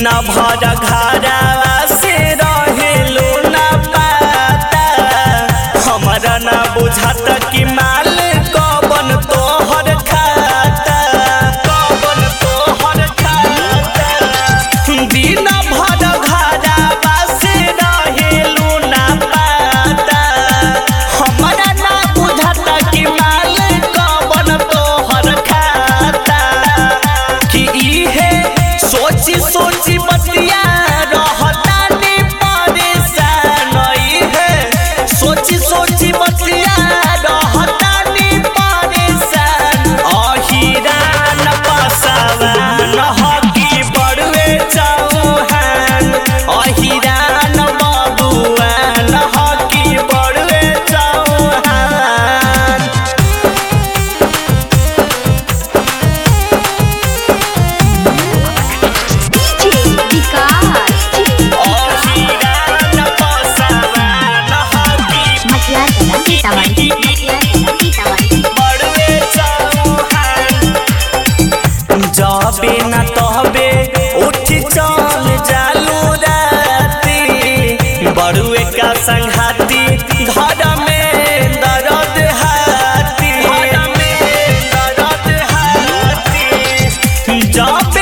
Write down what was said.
दिन भर घरवा से रहेलू ना पाता हमरा ना बुझात कि माल कबन तोहर खाता कबन तोहर खाता दिन भर घरवा से रहेलू ना पाता हमरा ना बुझात कि माल कबन तोहर खाता कि इहे सोची सोची बतिया रहतानी परेशान है सोची सोची बतिया रहतानी परेशान अहिरान पसावान हकी बड़वे चौहान अहिरान बबुआन हकी बड़वे चौहान जबे न तबे उठी चल जालू राती बड़ुए का संघाती घर में दर्द हाथी घर में दर्द हाथी जबे